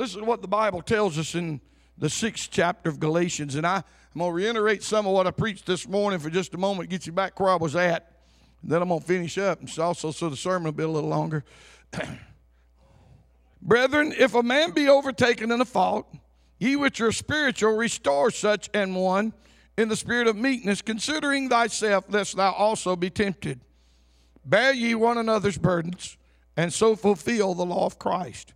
Listen to what the Bible tells us in the 6th chapter of Galatians. And I'm going to reiterate some of what I preached this morning for just a moment, get you back where I was at. And then I'm going to finish up, and also so the sermon will be a little longer. Brethren, if a man be overtaken in a fault, ye which are spiritual, restore such an one in the spirit of meekness, considering thyself, lest thou also be tempted. Bear ye one another's burdens, and so fulfill the law of Christ.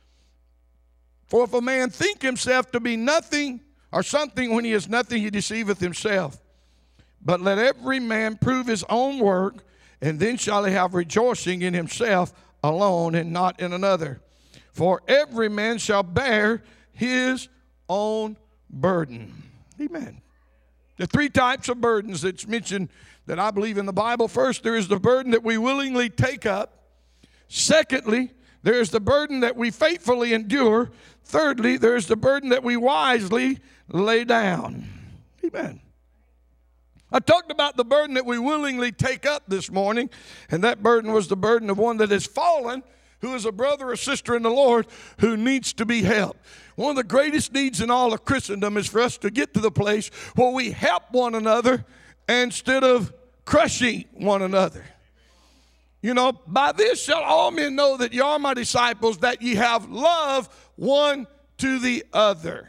For if a man think himself to be nothing or something when he is nothing, he deceiveth himself. But let every man prove his own work, and then shall he have rejoicing in himself alone and not in another. For every man shall bear his own burden. Amen. The 3 types of burdens that's mentioned that I believe in the Bible. First, there is the burden that we willingly take up. Secondly, there is the burden that we faithfully endure. Thirdly, there is the burden that we wisely lay down. Amen. I talked about the burden that we willingly take up this morning, and that burden was the burden of one that has fallen, who is a brother or sister in the Lord who needs to be helped. One of the greatest needs in all of Christendom is for us to get to the place where we help one another instead of crushing one another. You know, by this shall all men know that ye are my disciples, that ye have love one to the other.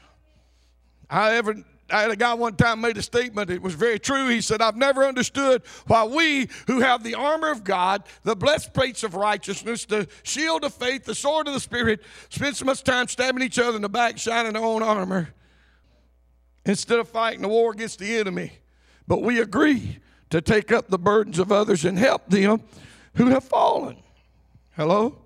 I had a guy one time made a statement. It was very true. He said, I've never understood why we who have the armor of God, the breastplates of righteousness, the shield of faith, the sword of the Spirit, spend so much time stabbing each other in the back, shining our own armor, instead of fighting the war against the enemy. But we agree to take up the burdens of others and help them who have fallen. Hello?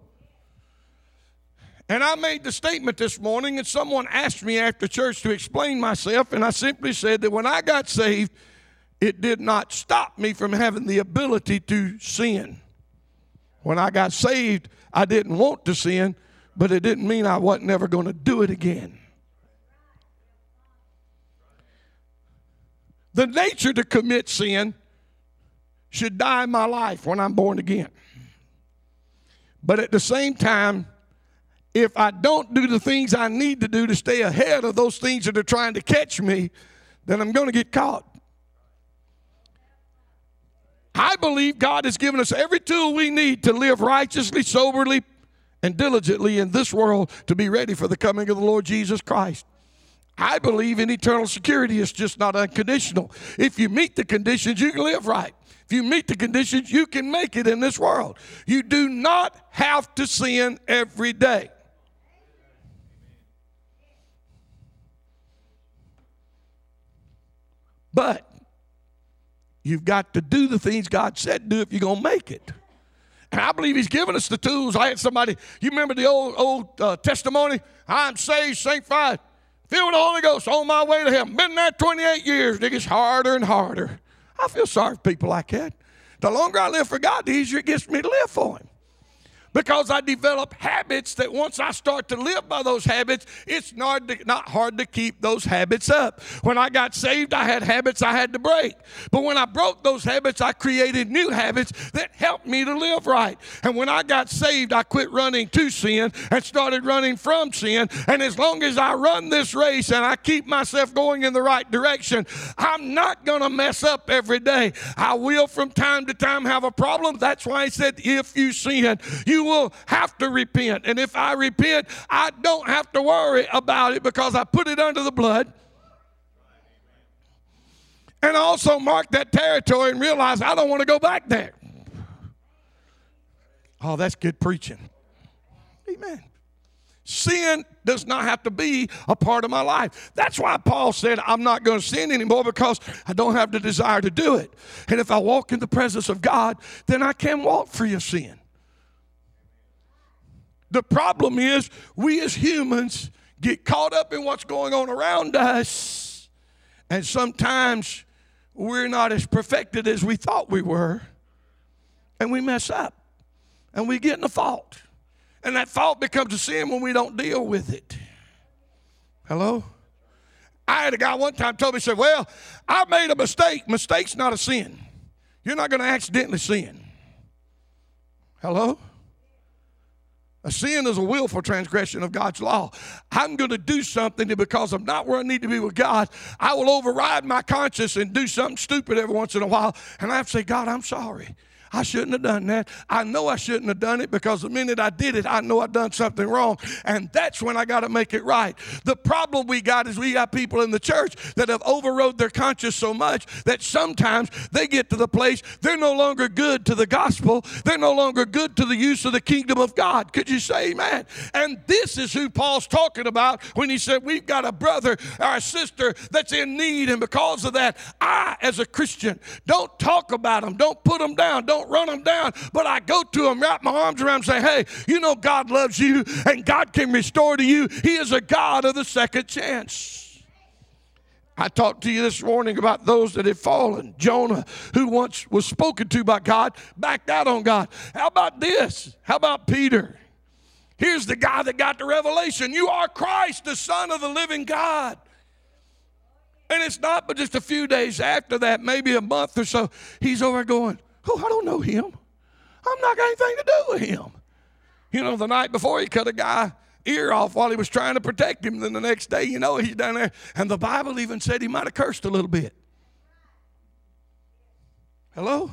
And I made the statement this morning, and someone asked me after church to explain myself, and I simply said that when I got saved, it did not stop me from having the ability to sin. When I got saved, I didn't want to sin, but it didn't mean I wasn't never going to do it again. The nature to commit sin should die in my life when I'm born again. But at the same time, if I don't do the things I need to do to stay ahead of those things that are trying to catch me, then I'm going to get caught. I believe God has given us every tool we need to live righteously, soberly, and diligently in this world to be ready for the coming of the Lord Jesus Christ. I believe in eternal security. It's just not unconditional. If you meet the conditions, you can live right. If you meet the conditions, you can make it in this world. You do not have to sin every day. But you've got to do the things God said do if you're going to make it. And I believe he's given us the tools. I had somebody, you remember the old testimony? I'm saved, sanctified, filled with the Holy Ghost, on my way to heaven. Been there 28 years. It gets harder and harder. I feel sorry for people like that. The longer I live for God, the easier it gets for me to live for him. Because I develop habits that once I start to live by those habits, it's not hard to keep those habits up. When I got saved, I had habits I had to break. But when I broke those habits, I created new habits that helped me to live right. And when I got saved, I quit running to sin and started running from sin. And as long as I run this race and I keep myself going in the right direction, I'm not going to mess up every day. I will from time to time have a problem. That's why he said, if you sin, you will have to repent. And if I repent, I don't have to worry about it because I put it under the blood. And I also mark that territory and realize I don't want to go back there. Oh, that's good preaching. Amen. Sin does not have to be a part of my life. That's why Paul said, I'm not going to sin anymore because I don't have the desire to do it. And if I walk in the presence of God, then I can walk free of sin. The problem is we as humans get caught up in what's going on around us, and sometimes we're not as perfected as we thought we were, and we mess up, and we get in a fault. And that fault becomes a sin when we don't deal with it. Hello? I had a guy one time told me, said, well, I made a mistake. Mistake's not a sin. You're not going to accidentally sin. Hello? A sin is a willful transgression of God's law. I'm going to do something that because I'm not where I need to be with God, I will override my conscience and do something stupid every once in a while. And I have to say, God, I'm sorry. I shouldn't have done that. I know I shouldn't have done it because the minute I did it, I know I've done something wrong. And that's when I got to make it right. The problem we got is we got people in the church that have overrode their conscience so much that sometimes they get to the place they're no longer good to the gospel. They're no longer good to the use of the kingdom of God. Could you say amen? And this is who Paul's talking about when he said we've got a brother or a sister that's in need. And because of that, I, as a Christian, don't talk about them. Don't put them down. Don't run them down, but I go to them, wrap my arms around them, and say, hey, you know God loves you and God can restore to you. He is a God of the second chance. I talked to you this morning about those that had fallen. Jonah, who once was spoken to by God, backed out on God. How about this? How about Peter? Here's the guy that got the revelation. You are Christ, the Son of the living God. And it's not but just a few days after that, maybe a month or so, he's over going, oh, I don't know him. I'm not got anything to do with him. You know, the night before he cut a guy ear off while he was trying to protect him. Then the next day, you know, he's down there. And the Bible even said he might have cursed a little bit. Hello?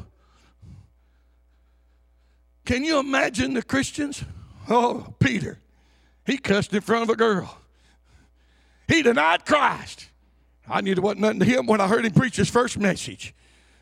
Can you imagine the Christians? Oh, Peter, he cussed in front of a girl. He denied Christ. I knew there wasn't nothing to him when I heard him preach his first message.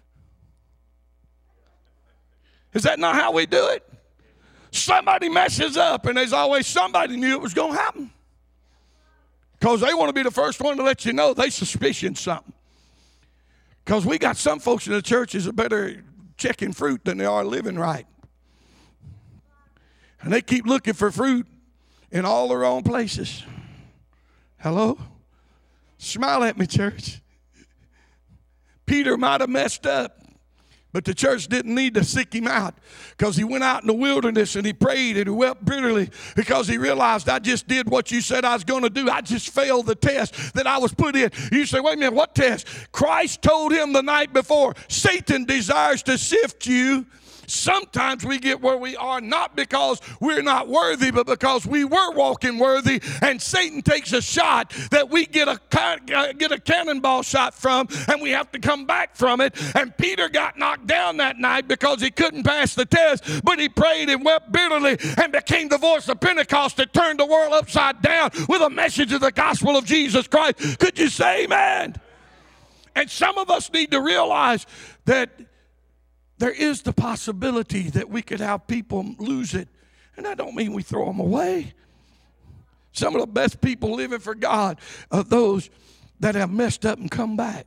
Is that not how we do it? Somebody messes up, and there's always somebody knew it was going to happen. Because they want to be the first one to let you know they suspicion something. Because we got some folks in the churches that are better checking fruit than they are living right. And they keep looking for fruit in all the wrong places. Hello? Smile at me, church. Peter might have messed up. But the church didn't need to seek him out because he went out in the wilderness and he prayed and he wept bitterly because he realized I just did what you said I was going to do. I just failed the test that I was put in. You say, wait a minute, what test? Christ told him the night before, Satan desires to sift you. Sometimes we get where we are not because we're not worthy, but because we were walking worthy, and Satan takes a shot that we get a cannonball shot from, and we have to come back from it. And Peter got knocked down that night because he couldn't pass the test, but he prayed and wept bitterly and became the voice of Pentecost that turned the world upside down with a message of the gospel of Jesus Christ. Could you say amen? And some of us need to realize that there is the possibility that we could have people lose it. And I don't mean we throw them away. Some of the best people living for God are those that have messed up and come back.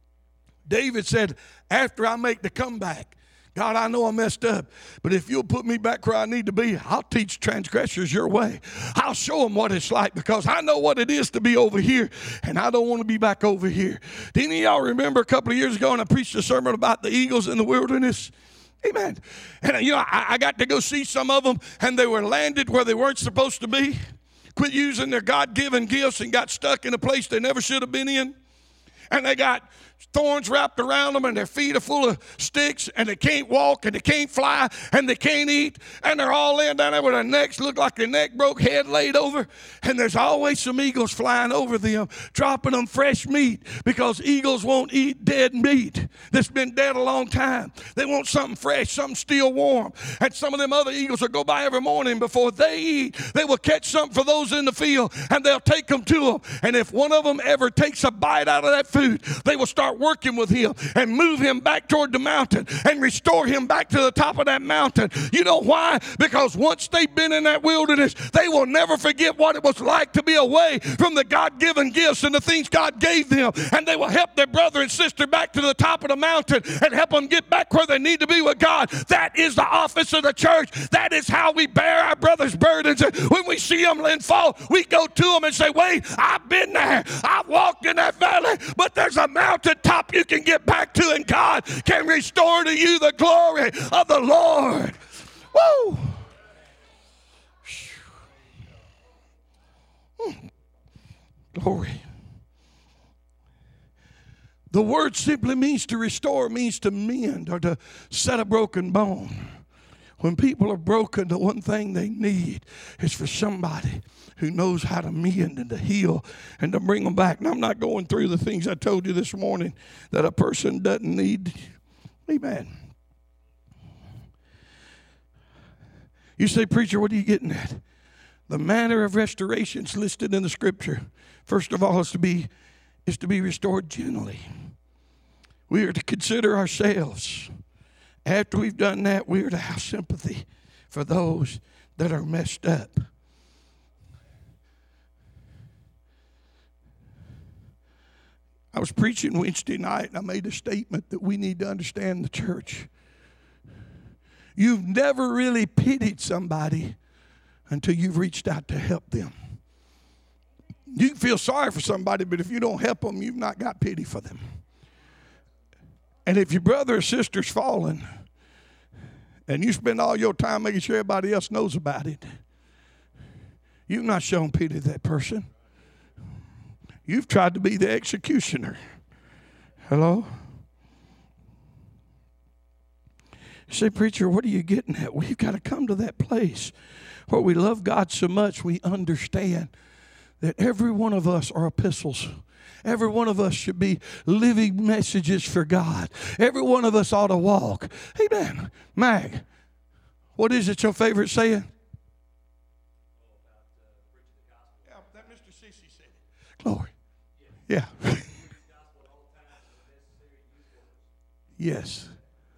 David said, after I make the comeback, God, I know I messed up, but if you'll put me back where I need to be, I'll teach transgressors your way. I'll show them what it's like because I know what it is to be over here, and I don't want to be back over here. Do any of y'all remember a couple of years ago when I preached a sermon about the eagles in the wilderness? Amen. And, you know, I got to go see some of them, and they were landed where they weren't supposed to be, quit using their God-given gifts and got stuck in a place they never should have been in. And they got thorns wrapped around them, and their feet are full of sticks, and they can't walk, and they can't fly, and they can't eat, and they're all laying down there with their necks look like their neck broke, head laid over, and there's always some eagles flying over them, dropping them fresh meat, because eagles won't eat dead meat that's been dead a long time. They want something fresh, something still warm. And some of them other eagles will go by every morning before they eat. They will catch something for those in the field, and they'll take them to them. And if one of them ever takes a bite out of that food, they will start working with him and move him back toward the mountain and restore him back to the top of that mountain. You know why? Because once they've been in that wilderness, they will never forget what it was like to be away from the God-given gifts and the things God gave them. And they will help their brother and sister back to the top of the mountain and help them get back where they need to be with God. That is the office of the church. That is how we bear our brother's burdens. And when we see them in fall, we go to them and say, wait, I've been there. I've walked in that valley, but there's a mountaintop you can get back to, and God can restore to you the glory of the Lord. Woo! Glory. The word simply means to restore, means to mend or to set a broken bone. When people are broken, the one thing they need is for somebody who knows how to mend and to heal and to bring them back. And I'm not going through the things I told you this morning that a person doesn't need. Amen. You say, preacher, what are you getting at? The manner of restoration is listed in the scripture. First of all, is to be restored gently. We are to consider ourselves. After we've done that, we are to have sympathy for those that are messed up. I was preaching Wednesday night, and I made a statement that we need to understand the church. You've never really pitied somebody until you've reached out to help them. You can feel sorry for somebody, but if you don't help them, you've not got pity for them. And if your brother or sister's fallen, and you spend all your time making sure everybody else knows about it, you've not shown pity to that person. You've tried to be the executioner. Hello? You say, preacher, what are you getting at? We've got to come to that place where we love God so much we understand that every one of us are epistles. Every one of us should be living messages for God. Every one of us ought to walk. Amen. Mag, what is it your favorite saying? Yeah, that Mr. Sissy said it. Glory. Yeah. Yes.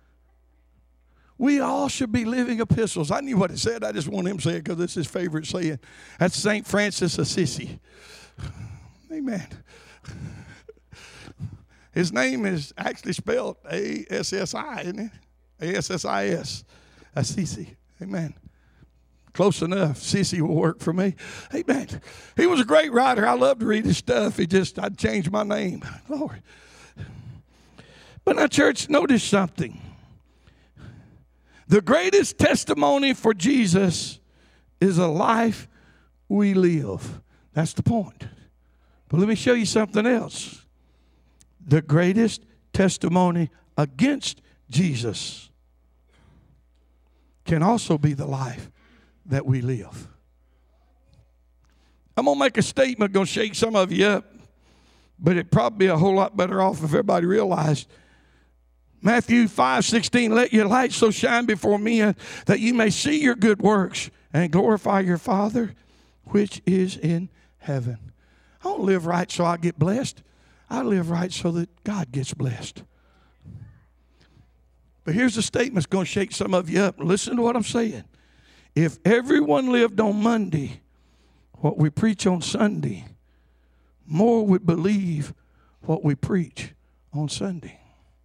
We all should be living epistles. I knew what it said. I just want him to say it because it's his favorite saying. That's St. Francis of Assisi. Amen. His name is actually spelled A-S-S-I, isn't it? A-S-S-I-S. Assisi. Amen. Close enough. Sissy will work for me. Amen. He was a great writer. I love to read his stuff. I'd change my name. Lord. But now, church, notice something. The greatest testimony for Jesus is a life we live. That's the point. But let me show you something else. The greatest testimony against Jesus can also be the life that we live. I'm going to make a statement, going to shake some of you up, but it'd probably be a whole lot better off if everybody realized Matthew 5:16, let your light so shine before men that you may see your good works and glorify your Father which is in heaven. I don't live right so I get blessed. I live right so that God gets blessed. But here's a statement that's going to shake some of you up. Listen to what I'm saying. If everyone lived on Monday what we preach on Sunday, more would believe what we preach on Sunday.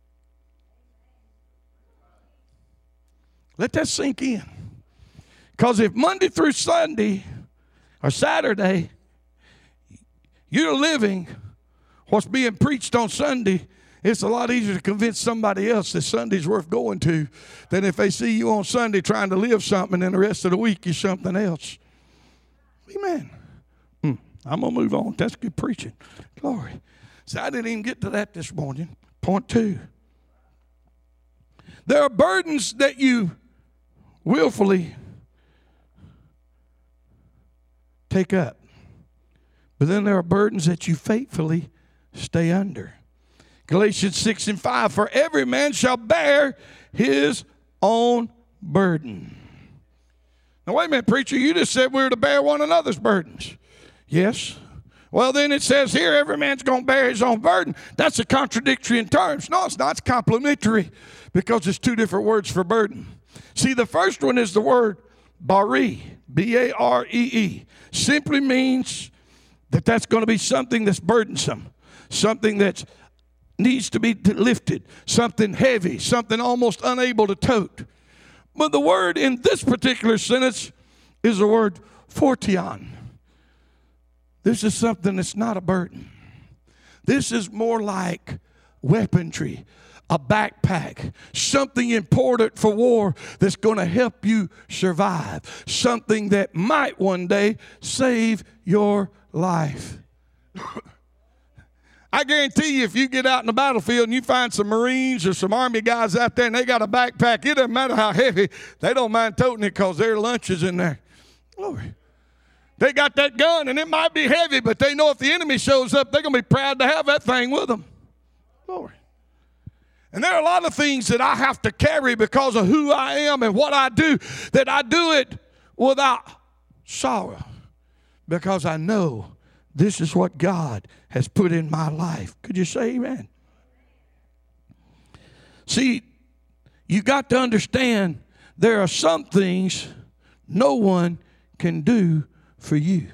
Let that sink in. Because if Monday through Sunday or Saturday, you're living what's being preached on Sunday, it's a lot easier to convince somebody else that Sunday's worth going to than if they see you on Sunday trying to live something and then the rest of the week you're something else. Amen. I'm going to move on. That's good preaching. Glory. So I didn't even get to that this morning. Point 2. There are burdens that you willfully take up. But then there are burdens that you faithfully stay under. Galatians 6:5, for every man shall bear his own burden. Now wait a minute, preacher, you just said we're to bear one another's burdens. Yes. Well, then it says here every man's going to bear his own burden. That's a contradictory in terms. No, it's not. It's complementary because it's two different words for burden. See, the first one is the word baree, B-A-R-E-E. Simply means that that's going to be something that's burdensome, something that needs to be lifted, something heavy, something almost unable to tote. But the word in this particular sentence is the word fortion. This is something that's not a burden. This is more like weaponry, a backpack, something important for war that's going to help you survive, something that might one day save your life. I guarantee you, if you get out in the battlefield and you find some Marines or some Army guys out there and they got a backpack, it doesn't matter how heavy, they don't mind toting it because their lunch is in there. Glory. They got that gun, and it might be heavy, but they know if the enemy shows up, they're going to be proud to have that thing with them. Glory. And there are a lot of things that I have to carry because of who I am and what I do, that I do it without sorrow because I know this is what God has put in my life. Could you say amen? See, you got to understand there are some things no one can do for you.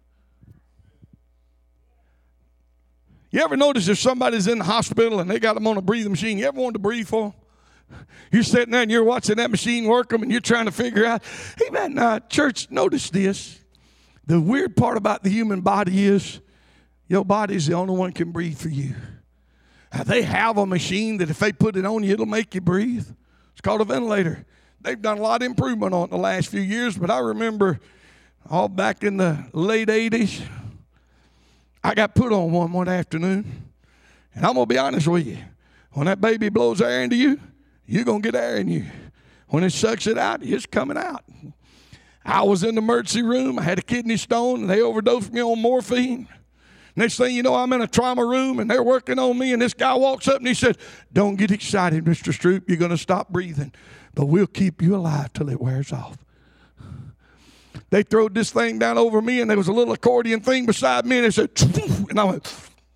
You ever notice if somebody's in the hospital and they got them on a breathing machine, you ever wanted to breathe for them? You're sitting there and you're watching that machine work them and you're trying to figure out, hey man, church, notice this. The weird part about the human body is your body's the only one can breathe for you. Now, they have a machine that if they put it on you, it'll make you breathe. It's called a ventilator. They've done a lot of improvement on it in the last few years, but I remember all back in the late 80s, I got put on one afternoon. And I'm going to be honest with you. When that baby blows air into you, you're going to get air in you. When it sucks it out, it's coming out. I was in the emergency room. I had a kidney stone, and they overdosed me on morphine. Next thing you know, I'm in a trauma room, and they're working on me, and this guy walks up, and he said, don't get excited, Mr. Stroop. You're going to stop breathing, but we'll keep you alive till it wears off. They throwed this thing down over me, and there was a little accordion thing beside me, and they said, and I went,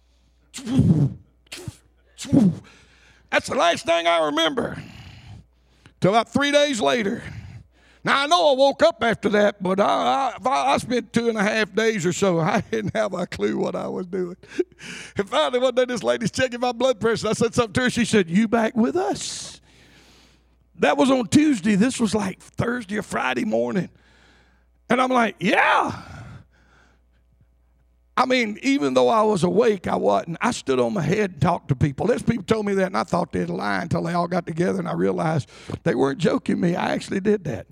that's the last thing I remember. Till about 3 days later. Now, I know I woke up after that, but I spent 2.5 days or so. I didn't have a clue what I was doing. And finally, one day, this lady's checking my blood pressure. I said something to her. She said, you back with us? That was on Tuesday. This was like Thursday or Friday morning. And I'm like, yeah. I mean, even though I was awake, I wasn't. I stood on my head and talked to people. There's people told me that, and I thought they'd lie until they all got together, and I realized they weren't joking me. I actually did that.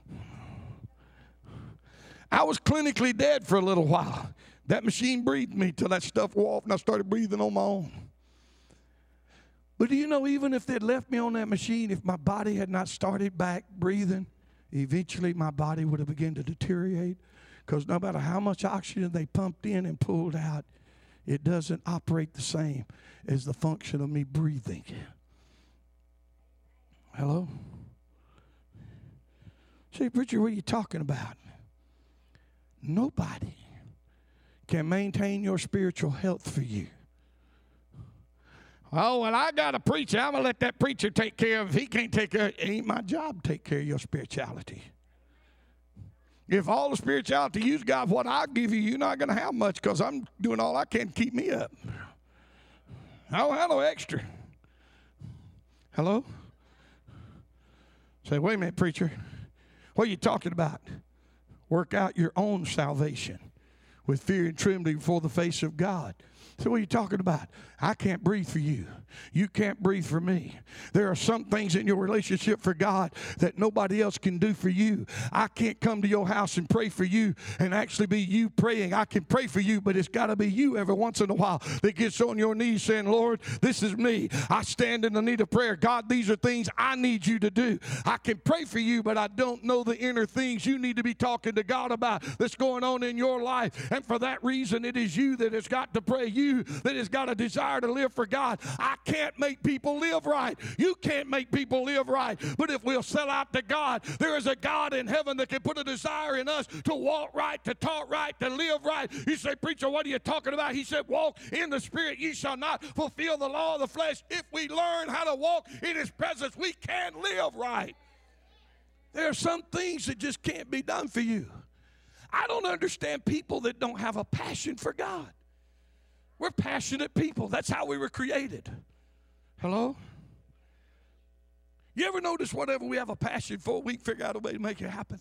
I was clinically dead for a little while. That machine breathed me till that stuff wore off and I started breathing on my own. But do you know, even if they'd left me on that machine, if my body had not started back breathing, eventually my body would have begun to deteriorate because no matter how much oxygen they pumped in and pulled out, it doesn't operate the same as the function of me breathing. Hello? Say, preacher, what are you talking about? Nobody can maintain your spiritual health for you. Oh, well, I got a preacher. I'm going to let that preacher take care of it. If he can't take care of it, it ain't my job to take care of your spirituality. If all the spirituality you've got, what I give you, you're not going to have much because I'm doing all I can to keep me up. I don't have no extra. Hello? Say, wait a minute, preacher. What are you talking about? Work out your own salvation with fear and trembling before the face of God. So what are you talking about? I can't breathe for you. You can't breathe for me. There are some things in your relationship for God that nobody else can do for you. I can't come to your house and pray for you and actually be you praying. I can pray for you, but it's got to be you every once in a while that gets on your knees saying, Lord, this is me. I stand in the need of prayer. God, these are things I need you to do. I can pray for you, but I don't know the inner things you need to be talking to God about that's going on in your life. And for that reason, it is you that has got to pray. You that has got a desire to live for God. I can't make people live right. You can't make people live right. But if we'll sell out to God, there is a God in heaven that can put a desire in us to walk right, to talk right, to live right. You say, preacher, what are you talking about? He said, walk in the Spirit. Ye shall not fulfill the law of the flesh. If we learn how to walk in His presence, we can live right. There are some things that just can't be done for you. I don't understand people that don't have a passion for God. We're passionate people. That's how we were created. Hello? You ever notice whatever we have a passion for, we can figure out a way to make it happen?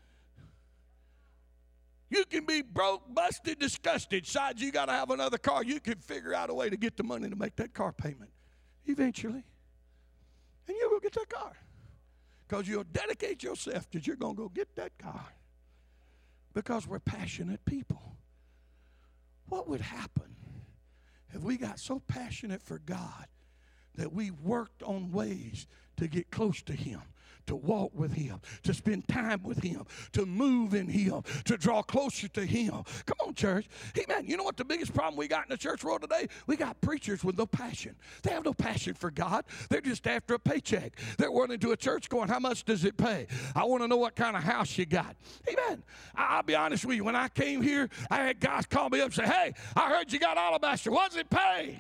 You can be broke, busted, disgusted. Besides, you got to have another car. You can figure out a way to get the money to make that car payment eventually. And you'll go get that car. Because you'll dedicate yourself that you're going to go get that car. Because we're passionate people. What would happen if we got so passionate for God that we worked on ways to get close to Him, to walk with Him, to spend time with Him, to move in Him, to draw closer to Him. Come on, church. Hey, man, you know what the biggest problem we got in the church world today? We got preachers with no passion. They have no passion for God. They're just after a paycheck. They're running to a church going, how much does it pay? I want to know what kind of house you got. Amen. I'll be honest with you. When I came here, I had guys call me up and say, hey, I heard you got alabaster. What does it pay?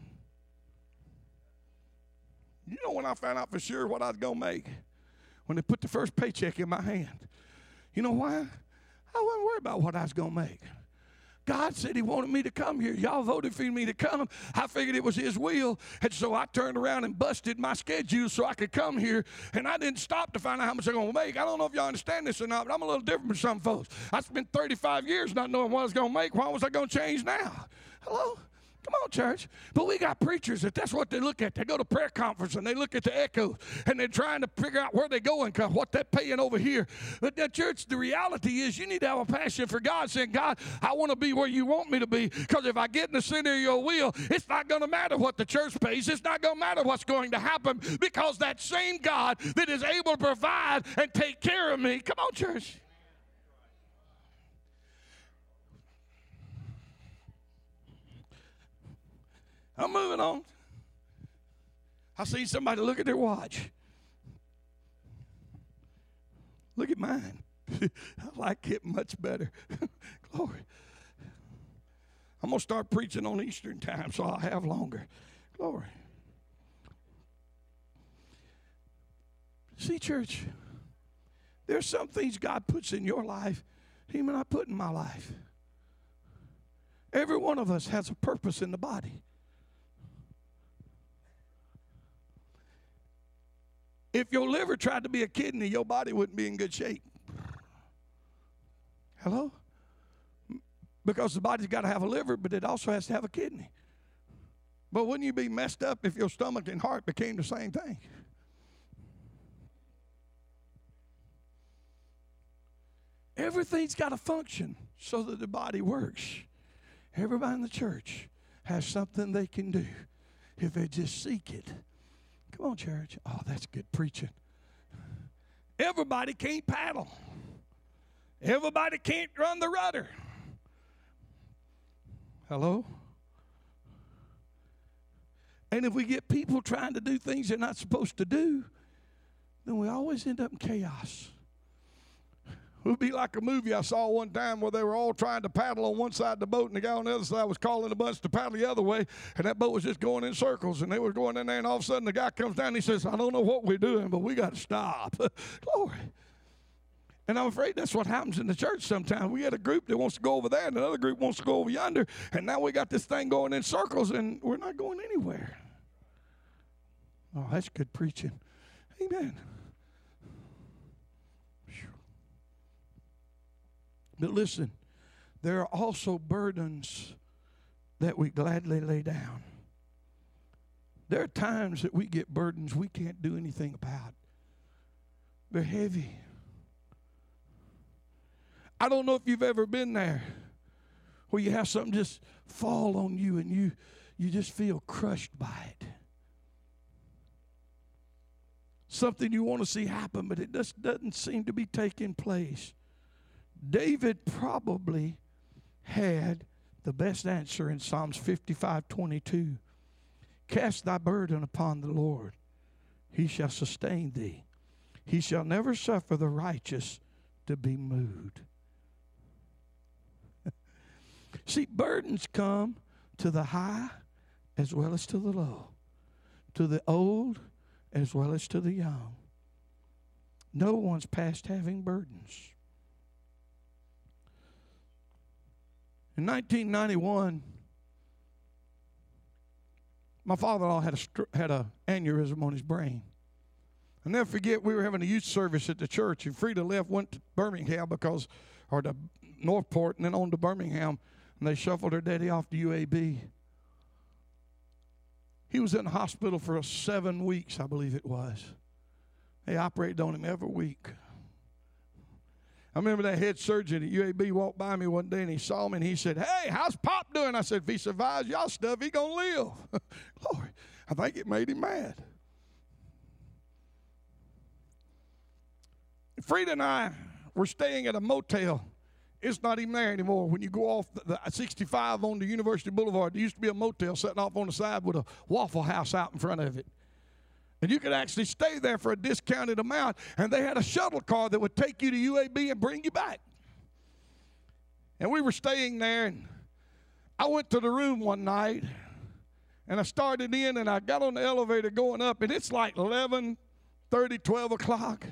You know when I found out for sure what I was going to make? When they put the first paycheck in my hand. You know why? I wasn't worried about what I was going to make. God said He wanted me to come here. Y'all voted for me to come. I figured it was His will. And so I turned around and busted my schedule so I could come here. And I didn't stop to find out how much I'm going to make. I don't know if y'all understand this or not, but I'm a little different from some folks. I spent 35 years not knowing what I was going to make. Why was I going to change now? Hello? Come on, church. But we got preachers that's what they look at. They go to prayer conference and they look at the echoes and they're trying to figure out where they're going, what they're paying over here. But that church, the reality is you need to have a passion for God, saying, God, I want to be where you want me to be, because if I get in the center of your will, it's not going to matter what the church pays. It's not going to matter what's going to happen, because that same God that is able to provide and take care of me. Come on, church. I'm moving on. I seen somebody look at their watch. Look at mine. I like it much better. Glory. I'm going to start preaching on Eastern time so I'll have longer. Glory. See, church, there's some things God puts in your life He may not put in my life. Every one of us has a purpose in the body. If your liver tried to be a kidney, your body wouldn't be in good shape. Hello? Because the body's got to have a liver, but it also has to have a kidney. But wouldn't you be messed up if your stomach and heart became the same thing? Everything's got to function so that the body works. Everybody in the church has something they can do if they just seek it. Come on, church. Oh, that's good preaching. Everybody can't paddle. Everybody can't run the rudder. Hello? And if we get people trying to do things they're not supposed to do, then we always end up in chaos. It would be like a movie I saw one time where they were all trying to paddle on one side of the boat, and the guy on the other side was calling a bunch to paddle the other way, and that boat was just going in circles, and they were going in there, and all of a sudden the guy comes down and he says, I don't know what we're doing, but we got to stop. Glory. And I'm afraid that's what happens in the church sometimes. We get a group that wants to go over there, and another group wants to go over yonder, and now we got this thing going in circles, and we're not going anywhere. Oh, that's good preaching. Amen. But listen, there are also burdens that we gladly lay down. There are times that we get burdens we can't do anything about. They're heavy. I don't know if you've ever been there where you have something just fall on you and you just feel crushed by it. Something you want to see happen, but it just doesn't seem to be taking place. David probably had the best answer in Psalms 55:22. Cast thy burden upon the Lord. He shall sustain thee. He shall never suffer the righteous to be moved. See, burdens come to the high as well as to the low, to the old as well as to the young. No one's past having burdens. In 1991, my father-in-law had an aneurysm on his brain. I'll never forget, we were having a youth service at the church, and Frida went to Birmingham or to Northport, and then on to Birmingham, and they shuffled her daddy off to UAB. He was in the hospital for 7 weeks, I believe it was. They operated on him every week. I remember that head surgeon at UAB walked by me one day and he saw me and he said, "Hey, how's Pop doing?" I said, "If he survives y'all stuff, he gonna live." Lord, I think it made him mad. Frida and I were staying at a motel. It's not even there anymore. When you go off the 65 on the University Boulevard, there used to be a motel sitting off on the side with a Waffle House out in front of it. And you could actually stay there for a discounted amount. And they had a shuttle car that would take you to UAB and bring you back. And we were staying there, and I went to the room one night, and I started in, and I got on the elevator going up, and it's like 11:30, 12 o'clock.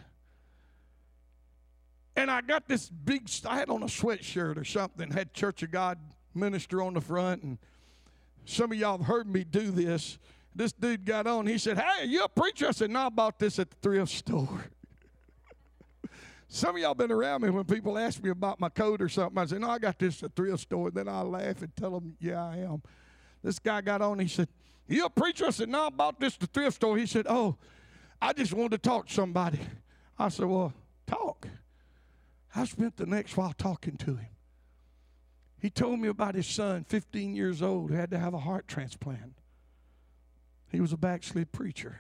And I got this big, I had on a sweatshirt or something, had Church of God minister on the front, and some of y'all have heard me do this. This dude got on, he said, "Hey, you a preacher?" I said, "No, I bought this at the thrift store." Some of y'all been around me when people ask me about my coat or something. I say, "No, I got this at the thrift store." Then I laugh and tell them, "Yeah, I am." This guy got on, he said, "You a preacher?" I said, "No, I bought this at the thrift store." He said, "Oh, I just wanted to talk to somebody." I said, "Well, talk." I spent the next while talking to him. He told me about his son, 15 years old, who had to have a heart transplant. He was a backslid preacher.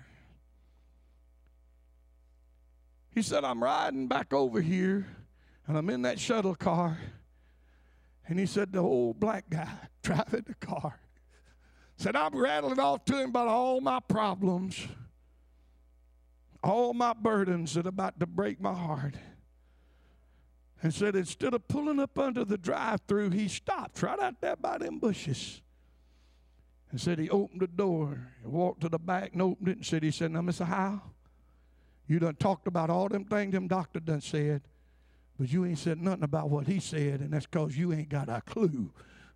He said, "I'm riding back over here, and I'm in that shuttle car." And he said, the old black guy driving the car said, "I'm rattling off to him about all my problems, all my burdens that are about to break my heart." And said, instead of pulling up under the drive-thru, he stopped right out there by them bushes. And said he opened the door and walked to the back and opened it and said, "Now, Mr. Howell, you done talked about all them things them doctor done said, but you ain't said nothing about what he said, and that's because you ain't got a clue."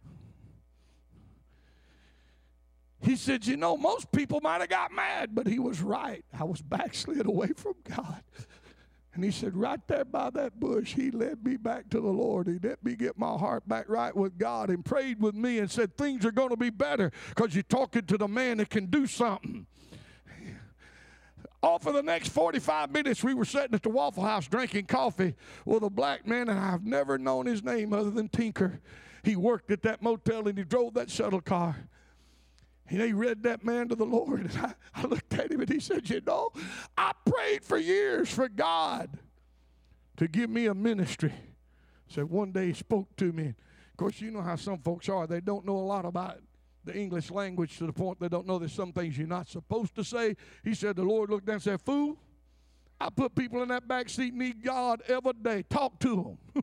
He said, "You know, most people might have got mad, but he was right. I was backslid away from God." And he said, right there by that bush, he led me back to the Lord. He let me get my heart back right with God and prayed with me and said, things are going to be better because you're talking to the man that can do something. All for the next 45 minutes, we were sitting at the Waffle House drinking coffee with a black man, and I've never known his name other than Tinker. He worked at that motel, and he drove that shuttle car. And he read that man to the Lord. And I looked at him and he said, "You know, I prayed for years for God to give me a ministry." So one day he spoke to me. Of course, you know how some folks are. They don't know a lot about the English language to the point they don't know there's some things you're not supposed to say. He said, the Lord looked down and said, "Fool, I put people in that back seat need God every day. Talk to them."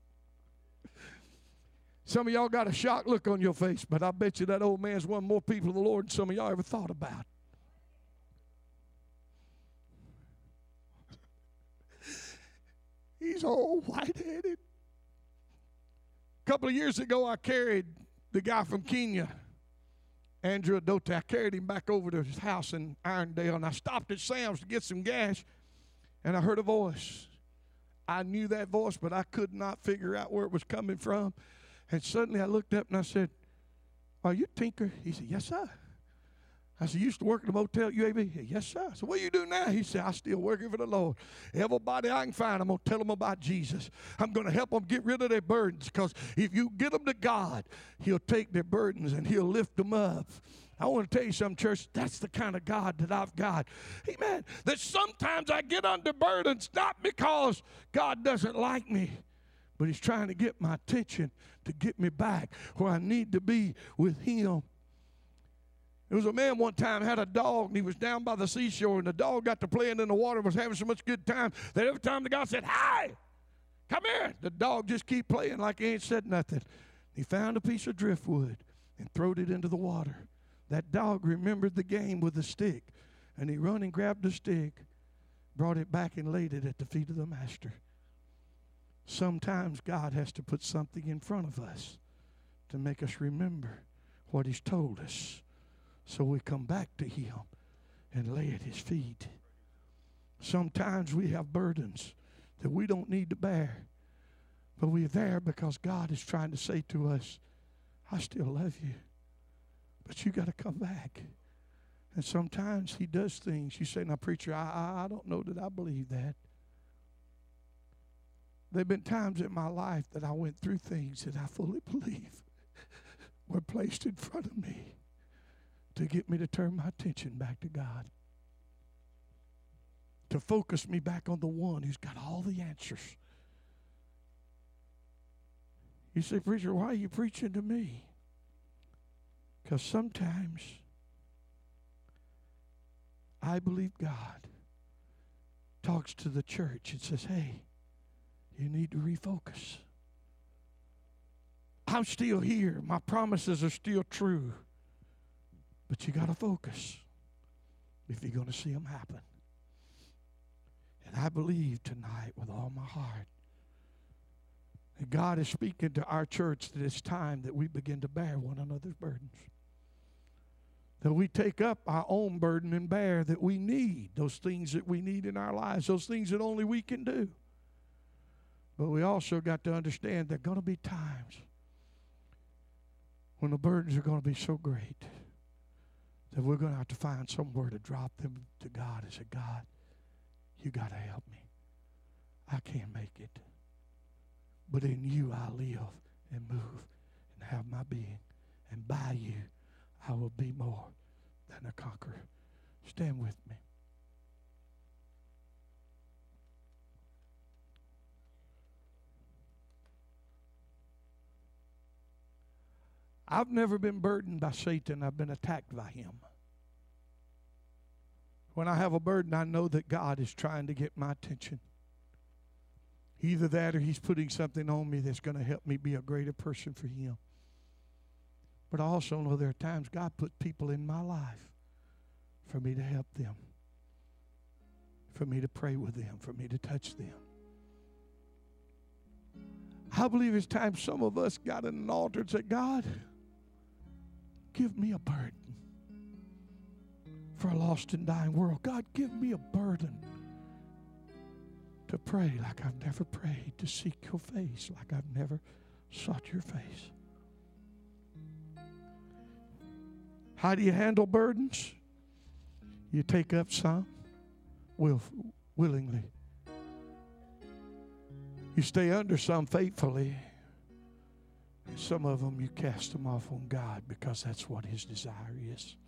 Some of y'all got a shocked look on your face, but I bet you that old man's won more people to the Lord than some of y'all ever thought about. He's all white-headed. A couple of years ago, I carried the guy from Kenya, Andrew Adote. I carried him back over to his house in Irondale, and I stopped at Sam's to get some gas, and I heard a voice. I knew that voice, but I could not figure out where it was coming from. And suddenly I looked up and I said, "Are you Tinker?" He said, "Yes, sir." I said, "You used to work at a motel at UAB?" He said, "Yes, sir." I said, "What do you do now?" He said, "I'm still working for the Lord. Everybody I can find, I'm going to tell them about Jesus. I'm going to help them get rid of their burdens, because if you get them to God, He'll take their burdens and He'll lift them up." I want to tell you something, church. That's the kind of God that I've got. Amen. That sometimes I get under burdens, not because God doesn't like me, but He's trying to get my attention to get me back where I need to be with Him. There was a man one time had a dog, and he was down by the seashore, and the dog got to playing in the water and was having so much good time that every time the guy said, "Hi, come here," the dog just keep playing like he ain't said nothing. He found a piece of driftwood and throwed it into the water. That dog remembered the game with the stick, and he run and grabbed the stick, brought it back and laid it at the feet of the master. Sometimes God has to put something in front of us to make us remember what He's told us, so we come back to Him and lay at His feet. Sometimes we have burdens that we don't need to bear, but we're there because God is trying to say to us, "I still love you, but you got to come back." And sometimes He does things. You say, "Now, preacher, I don't know that I believe that." There have been times in my life that I went through things that I fully believe were placed in front of me to get me to turn my attention back to God, to focus me back on the one who's got all the answers. You say, preacher, why are you preaching to me? Because sometimes I believe God talks to the church and says, hey, you need to refocus. I'm still here. My promises are still true. But you got to focus if you're going to see them happen. And I believe tonight with all my heart that God is speaking to our church that it's time that we begin to bear one another's burdens. That we take up our own burden and bear that we need, those things that we need in our lives, those things that only we can do. But we also got to understand there are going to be times when the burdens are going to be so great that we're going to have to find somewhere to drop them to God and say, God, you got to help me. I can't make it. But in you I live and move and have my being. And by you I will be more than a conqueror. Stand with me. I've never been burdened by Satan. I've been attacked by him. When I have a burden, I know that God is trying to get my attention. Either that or he's putting something on me that's going to help me be a greater person for him. But I also know there are times God put people in my life for me to help them, for me to pray with them, for me to touch them. I believe it's time some of us got in an altar and said, God, give me a burden for a lost and dying world. God, give me a burden to pray like I've never prayed, to seek your face like I've never sought your face. How do you handle burdens? You take up some willingly. You stay under some faithfully. And some of them you cast them off on God because that's what his desire is.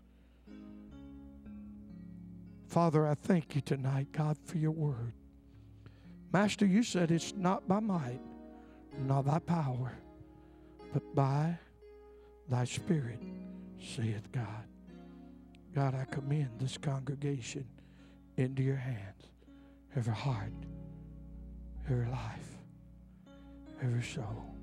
Father, I thank you tonight, God, for your word. Master, you said it's not by might, not by power, but by thy Spirit, saith God. God, I commend this congregation into your hands. Every heart, every life, every soul.